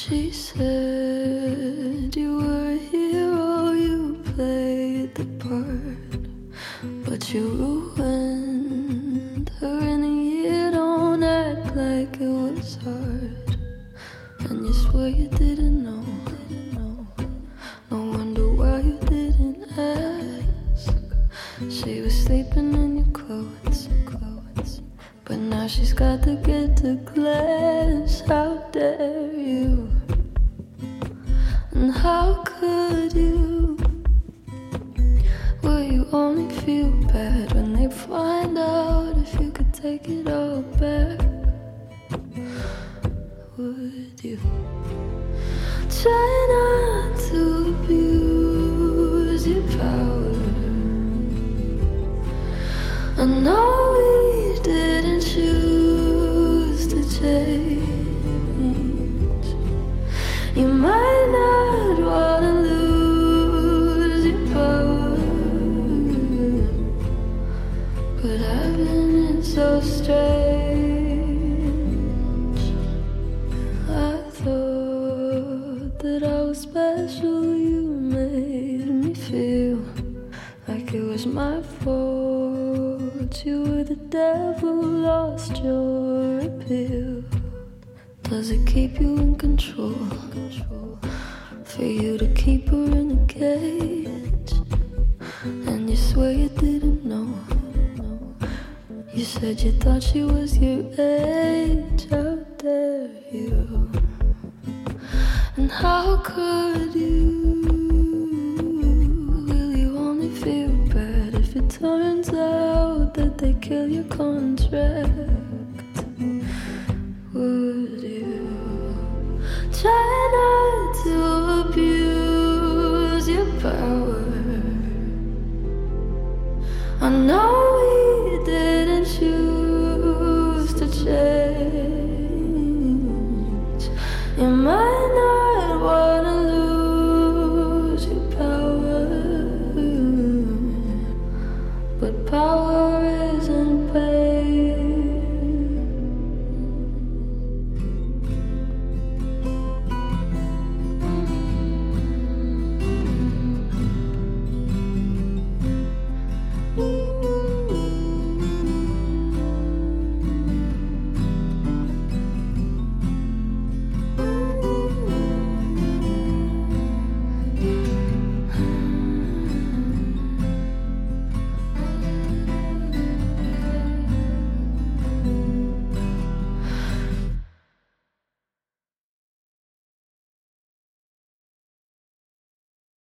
She said you were a hero, you played the part, but you ruined her in a year. Don't act like it was hard, and you swear you didn't know. No wonder why you didn't ask. She was sleeping in your clothes, but now she's got to get to class. How dare you? And how could you? Will you only feel bad when they find out if you could take it all back? Would you try not to abuse your power? I know we didn't choose to change. You might not wanna lose your power, but having it so strange. I thought that I was special. You made me feel like it was my fault. You were the devil, lost your appeal. Does it keep you in control? For you to keep her in a cage, and you swear you didn't know. You said you thought she was your age. How dare you? And how could you? Will you only feel bad if it turns out that they kill your contract?